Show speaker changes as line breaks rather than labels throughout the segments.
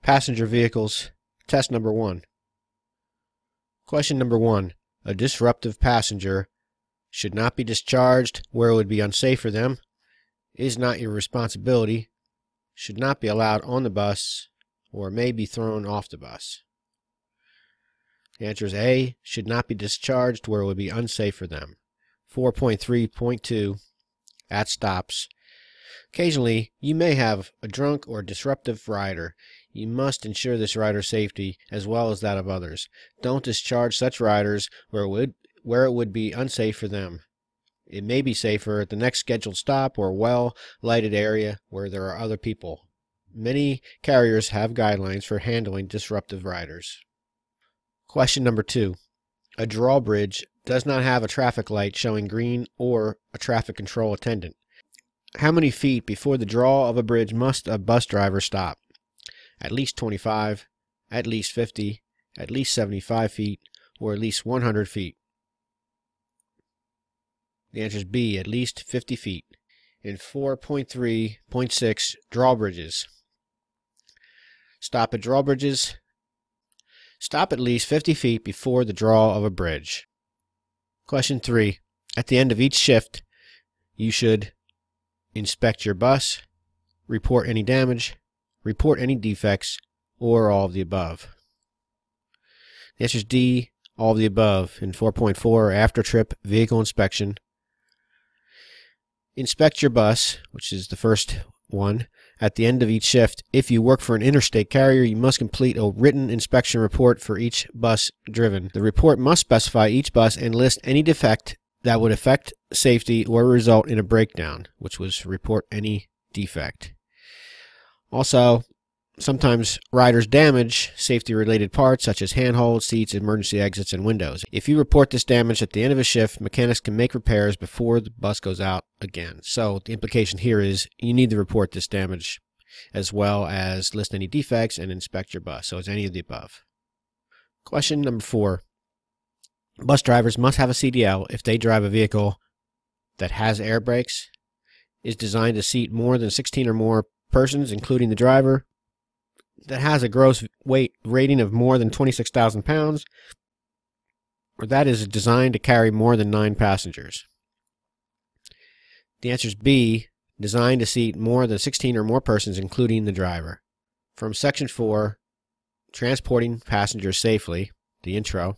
Passenger vehicles, test number 1. Question number 1. A disruptive passenger should not be discharged where it would be unsafe for them, is not your responsibility, should not be allowed on the bus, or may be thrown off the bus. The answer is A, should not be discharged where it would be unsafe for them. 4.3.2 at stops. Occasionally, you may have a drunk or disruptive rider. You must ensure this rider's safety as well as that of others. Don't discharge such riders where it would be unsafe for them. It may be safer at the next scheduled stop or well-lighted area where there are other people. Many carriers have guidelines for handling disruptive riders. Question number 2. A drawbridge does not have a traffic light showing green or a traffic control attendant. How many feet before the draw of a bridge must a bus driver stop? At least 25, at least 50, at least 75 feet, or at least 100 feet? The answer is B, at least 50 feet. In 4.3.6, drawbridges. Stop at drawbridges. Stop at least 50 feet before the draw of a bridge. Question 3. At the end of each shift, you should inspect your bus, report any damage, report any defects, or all of the above. The answer is D, all of the above. In 4.4, after trip vehicle inspection. Inspect your bus, which is the first one, at the end of each shift. If you work for an interstate carrier, you must complete a written inspection report for each bus driven. The report must specify each bus and list any defect that would affect safety or result in a breakdown, which was report any defect. Also, sometimes riders damage safety-related parts such as handholds, seats, emergency exits, and windows. If you report this damage at the end of a shift, mechanics can make repairs before the bus goes out again. So the implication here is you need to report this damage as well as list any defects and inspect your bus. So it's any of the above. Question number 4. Bus drivers must have a CDL if they drive a vehicle that has air brakes, is designed to seat more than 16 or more persons, including the driver, that has a gross weight rating of more than 26,000 pounds, or that is designed to carry more than 9 passengers. The answer is B, designed to seat more than 16 or more persons, including the driver. From Section 4, Transporting Passengers Safely, the intro,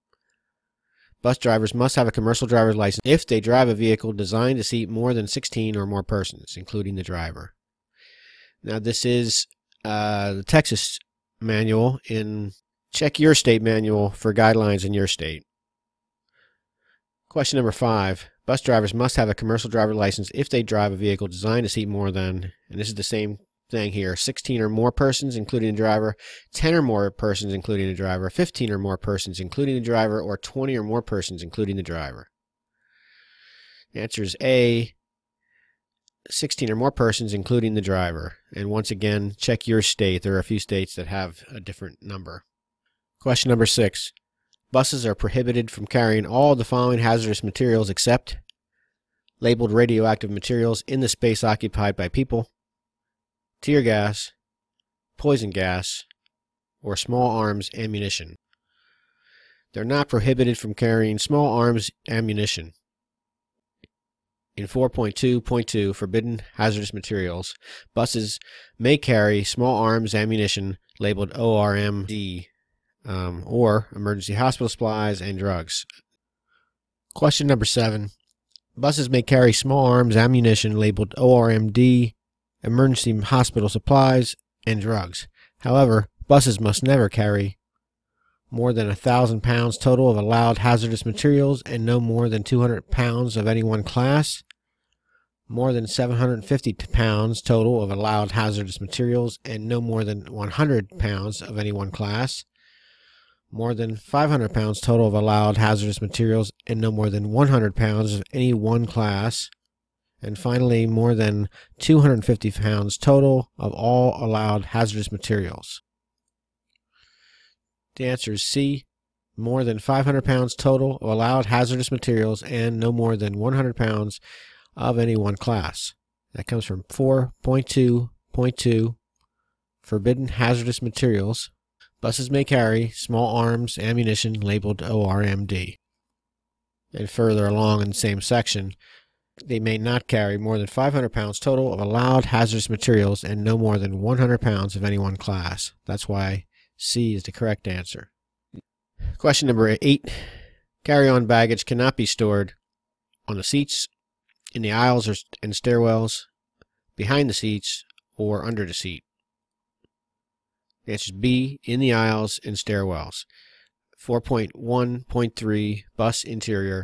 bus drivers must have a commercial driver's license if they drive a vehicle designed to seat more than 16 or more persons, including the driver. Now, this is the Texas manual. Check your state manual for guidelines in your state. Question number 5. Bus drivers must have a commercial driver's license if they drive a vehicle designed to seat more than, and this is the same thing here, 16 or more persons, including the driver, 10 or more persons, including the driver, 15 or more persons, including the driver, or 20 or more persons, including the driver. The answer is A, 16 or more persons, including the driver. And once again, check your state. There are a few states that have a different number. Question number 6. Buses are prohibited from carrying all the following hazardous materials except labeled radioactive materials in the space occupied by people, tear gas, poison gas, or small arms ammunition. They're not prohibited from carrying small arms ammunition. In 4.2.2, Forbidden Hazardous Materials, buses may carry small arms ammunition labeled ORMD, or emergency hospital supplies and drugs. Question number 7. Buses may carry small arms ammunition labeled ORMD, emergency hospital supplies, and drugs. However, buses must never carry more than 1,000 pounds total of allowed hazardous materials and no more than 200 pounds of any one class, more than 750 pounds total of allowed hazardous materials and no more than 100 pounds of any one class, more than 500 pounds total of allowed hazardous materials and no more than 100 pounds of any one class, and finally more than 250 pounds total of all allowed hazardous materials. The answer is C, more than 500 pounds total of allowed hazardous materials and no more than 100 pounds of any one class. That comes from 4.2.2 forbidden hazardous materials. Buses may carry small arms ammunition labeled ORMD. And further along in the same section, they may not carry more than 500 pounds total of allowed hazardous materials and no more than 100 pounds of any one class. That's why C is the correct answer. Question number 8. Carry-on baggage cannot be stored on the seats, in the aisles and stairwells, behind the seats, or under the seat. The answer is B, in the aisles and stairwells. 4.1.3 Bus Interior.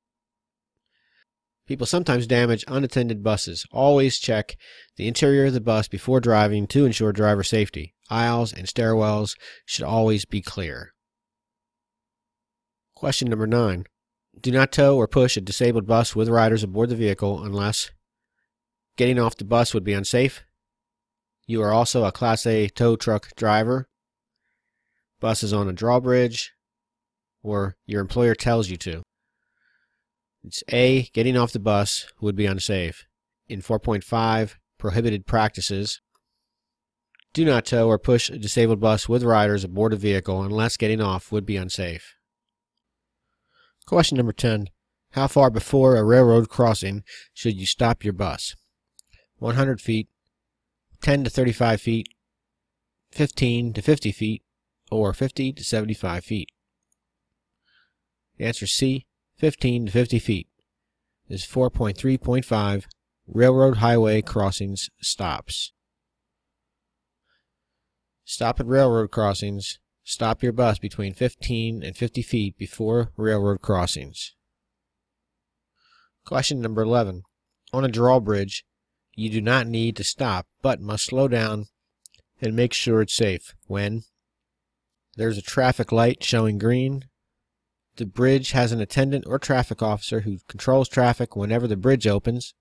People sometimes damage unattended buses. Always check the interior of the bus before driving to ensure driver safety. Aisles and stairwells should always be clear. Question number 9. Do not tow or push a disabled bus with riders aboard the vehicle unless getting off the bus would be unsafe. You are also a Class A tow truck driver. Bus is on a drawbridge, or your employer tells you to. It's A, getting off the bus would be unsafe. In 4.5, prohibited practices, do not tow or push a disabled bus with riders aboard a vehicle unless getting off would be unsafe. Question number 10. How far before a railroad crossing should you stop your bus? 100 feet, 10 to 35 feet, 15 to 50 feet, or 50 to 75 feet. The answer is C, 15 to 50 feet. This is 4.3.5 Railroad Highway Crossings Stops. Stop at railroad crossings. Stop your bus between 15 and 50 feet before railroad crossings. Question number 11. On a drawbridge, you do not need to stop, but must slow down and make sure it's safe when there's a traffic light showing green, the bridge has an attendant or traffic officer who controls traffic whenever the bridge opens,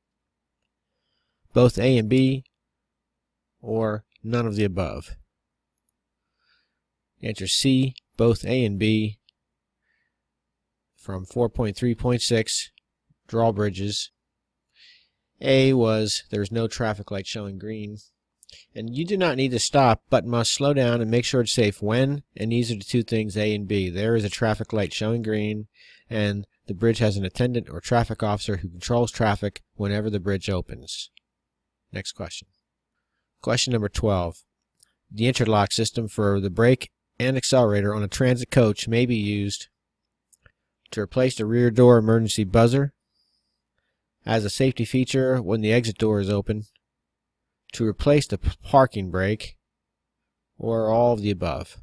both A and B, or none of the above. Answer C, both A and B, from 4.3.6 drawbridges. A was there's no traffic light showing green. And you do not need to stop, but must slow down and make sure it's safe when, and these are the two things, A and B. There is a traffic light showing green, and the bridge has an attendant or traffic officer who controls traffic whenever the bridge opens. Next question. Question number 12. The interlock system for the brake and accelerator on a transit coach may be used to replace the rear door emergency buzzer, as a safety feature when the exit door is open, to replace the parking brake, or all of the above.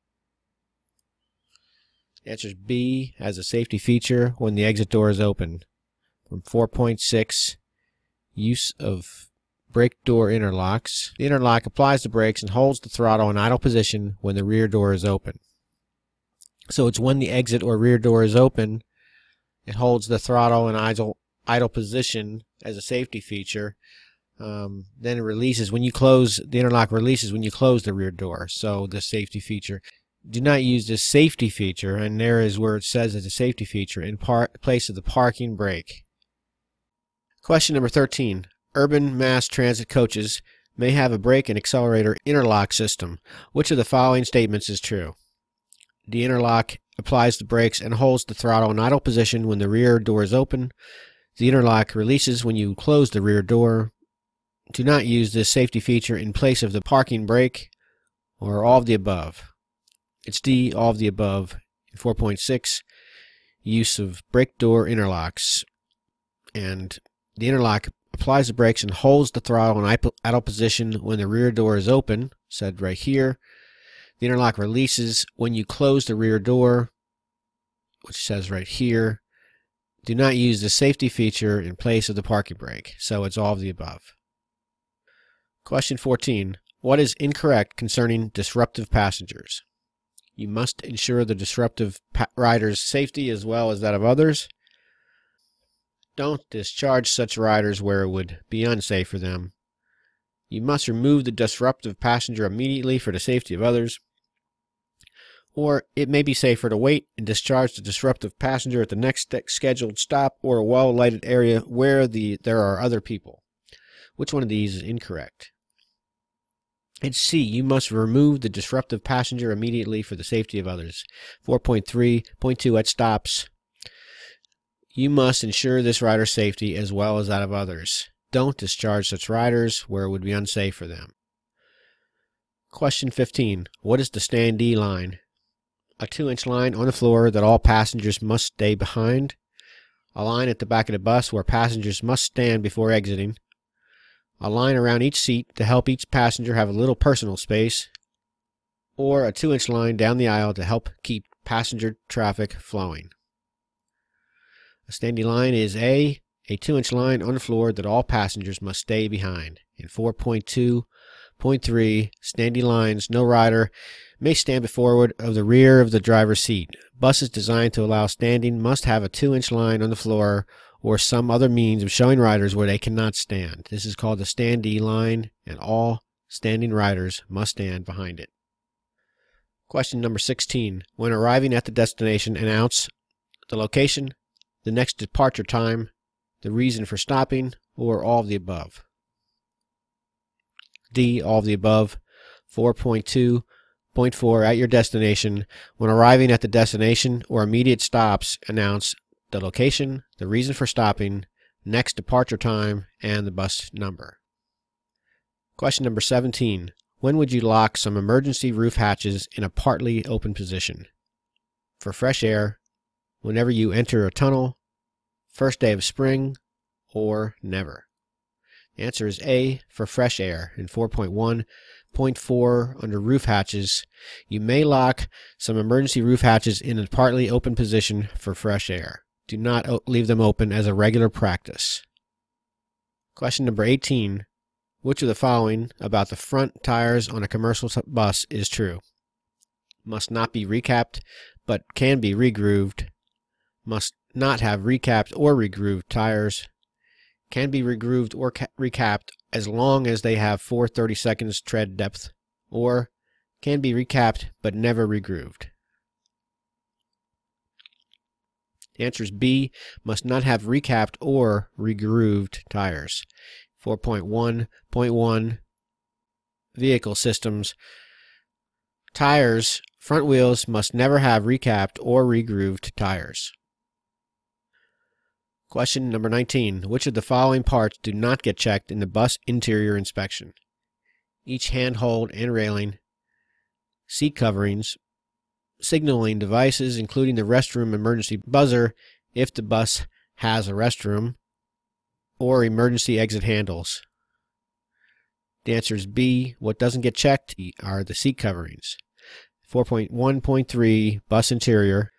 The answer is B, as a safety feature when the exit door is open. From 4.6, use of brake door interlocks. The interlock applies the brakes and holds the throttle in idle position when the rear door is open. So it's when the exit or rear door is open, it holds the throttle in idle position as a safety feature. Then it releases when you close, the interlock releases when you close the rear door. So the safety feature. Do not use this safety feature, and there is where it says it's a safety feature, in place of the parking brake. Question number 13. Urban mass transit coaches may have a brake and accelerator interlock system. Which of the following statements is true? The interlock applies the brakes and holds the throttle in idle position when the rear door is open. The interlock releases when you close the rear door. Do not use this safety feature in place of the parking brake, or all of the above. It's D, all of the above. 4.6, use of brake door interlocks. And the interlock applies the brakes and holds the throttle in idle position when the rear door is open, said right here. The interlock releases when you close the rear door, which says right here. Do not use the safety feature in place of the parking brake. So it's all of the above. Question 14. What is incorrect concerning disruptive passengers? You must ensure the disruptive rider's safety as well as that of others. Don't discharge such riders where it would be unsafe for them. You must remove the disruptive passenger immediately for the safety of others. Or it may be safer to wait and discharge the disruptive passenger at the next scheduled stop or a well-lighted area where there are other people. Which one of these is incorrect? And C, you must remove the disruptive passenger immediately for the safety of others. 4.3.2 at stops. You must ensure this rider's safety as well as that of others. Don't discharge such riders where it would be unsafe for them. Question 15. What is the standee line? A 2-inch line on the floor that all passengers must stay behind. A line at the back of the bus where passengers must stand before exiting. A line around each seat to help each passenger have a little personal space. Or a 2-inch line down the aisle to help keep passenger traffic flowing. A standee line is a 2-inch line on the floor that all passengers must stay behind. In 4.2.3, standee lines, no rider may stand forward of the rear of the driver's seat. Buses designed to allow standing must have a 2-inch line on the floor or some other means of showing riders where they cannot stand. This is called the standee line, and all standing riders must stand behind it. Question number 16. When arriving at the destination, announce the location, the next departure time, the reason for stopping, or all of the above. D, all of the above. 4.2.4, at your destination. When arriving at the destination or immediate stops, announce the location, the reason for stopping, next departure time, and the bus number. Question number 17. When would you lock some emergency roof hatches in a partly open position? For fresh air, whenever you enter a tunnel, first day of spring, or never. The answer is A, for fresh air. In 4.1.4, under roof hatches, you may lock some emergency roof hatches in a partly open position for fresh air. Do not leave them open as a regular practice. Question number 18. Which of the following about the front tires on a commercial bus is true? Must not be recapped, but can be regrooved. Must not have recapped or regrooved tires. Can be regrooved or recapped as long as they have 4/32 seconds tread depth. Or can be recapped but never regrooved. The answer is B, must not have recapped or regrooved tires. 4.1.1, vehicle systems. Tires, front wheels must never have recapped or regrooved tires. Question number 19. Which of the following parts do not get checked in the bus interior inspection? Each handhold and railing, seat coverings, signaling devices including the restroom emergency buzzer if the bus has a restroom, or emergency exit handles. The answer is B. What doesn't get checked are the seat coverings. 4.1.3, bus interior.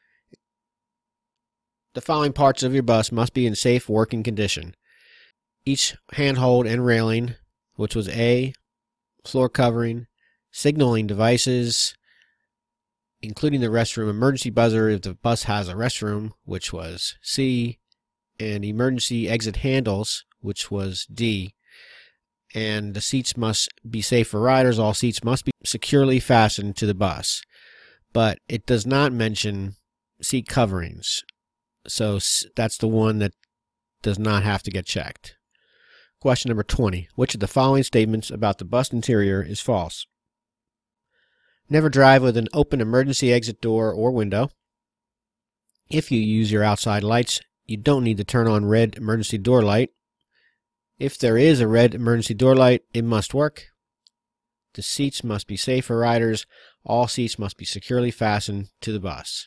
The following parts of your bus must be in safe working condition. Each handhold and railing, which was A, floor covering, signaling devices, including the restroom emergency buzzer if the bus has a restroom, which was C, and emergency exit handles, which was D. And the seats must be safe for riders. All seats must be securely fastened to the bus. But it does not mention seat coverings. So that's the one that does not have to get checked. Question number 20. Which of the following statements about the bus interior is false? Never drive with an open emergency exit door or window. If you use your outside lights, you don't need to turn on red emergency door light. If there is a red emergency door light, it must work. The seats must be safe for riders. All seats must be securely fastened to the bus.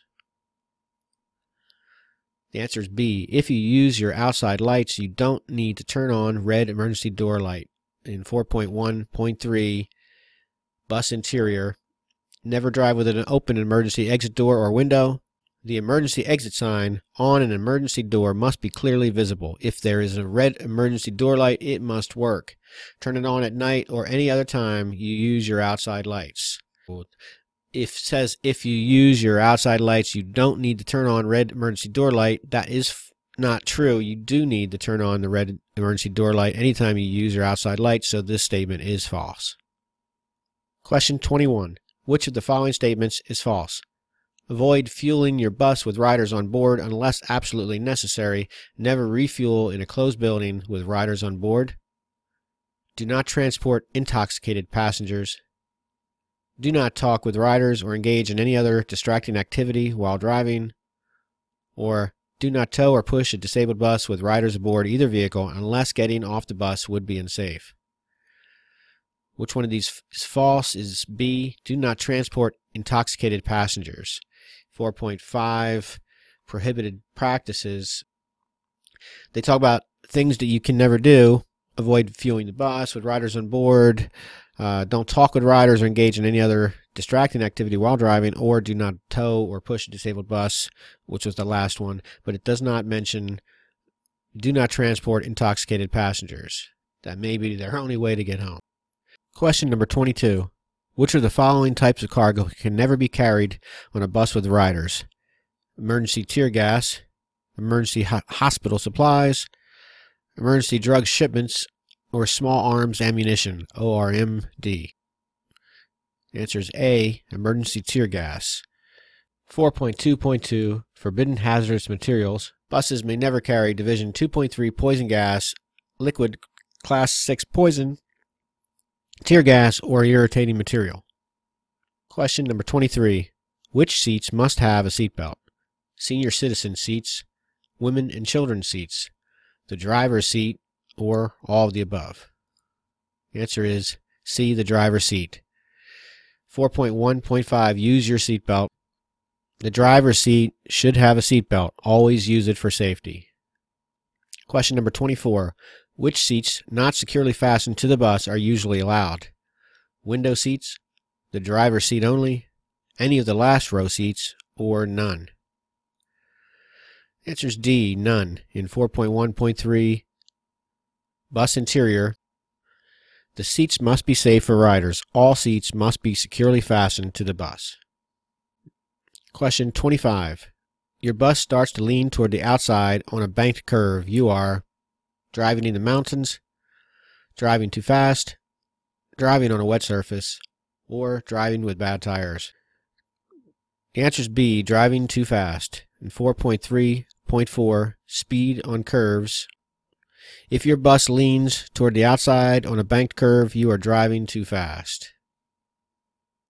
The answer is B. If you use your outside lights, you don't need to turn on red emergency door light. In 4.1.3, bus interior, never drive with an open emergency exit door or window. The emergency exit sign on an emergency door must be clearly visible. If there is a red emergency door light, it must work. Turn it on at night or any other time you use your outside lights. If it says if you use your outside lights, you don't need to turn on red emergency door light, that is not true. You do need to turn on the red emergency door light anytime you use your outside lights, so this statement is false. Question 21. Which of the following statements is false? Avoid fueling your bus with riders on board unless absolutely necessary. Never refuel in a closed building with riders on board. Do not transport intoxicated passengers. Do not talk with riders or engage in any other distracting activity while driving. Or do not tow or push a disabled bus with riders aboard either vehicle unless getting off the bus would be unsafe. Which one of these is false? Is B, do not transport intoxicated passengers. 4.5, prohibited practices. They talk about things that you can never do. Avoid fueling the bus with riders on board. Don't talk with riders or engage in any other distracting activity while driving, or do not tow or push a disabled bus, which was the last one. But it does not mention do not transport intoxicated passengers. That may be their only way to get home. Question number 22. Which of the following types of cargo can never be carried on a bus with riders? Emergency tear gas, emergency hospital supplies, emergency drug shipments, or small arms ammunition, ORMD. The answer is A, emergency tear gas. 4.2.2, forbidden hazardous materials. Buses may never carry Division 2.3 poison gas, liquid Class 6 poison, tear gas, or irritating material. Question number 23. Which seats must have a seatbelt? Senior citizen seats, women and children seats, the driver's seat, or all of the above? The answer is C, the driver's seat. 4.1.5, use your seatbelt. The driver's seat should have a seatbelt. Always use it for safety. Question number 24. Which seats not securely fastened to the bus are usually allowed? Window seats, the driver's seat only, any of the last row seats, or none? Answer is D, none. In 4.1.3, bus interior, the seats must be safe for riders. All seats must be securely fastened to the bus. Question 25. Your bus starts to lean toward the outside on a banked curve. You are driving in the mountains, driving too fast, driving on a wet surface, or driving with bad tires. The answer is B, driving too fast. In 4.3.4, speed on curves. If your bus leans toward the outside on a banked curve, you are driving too fast.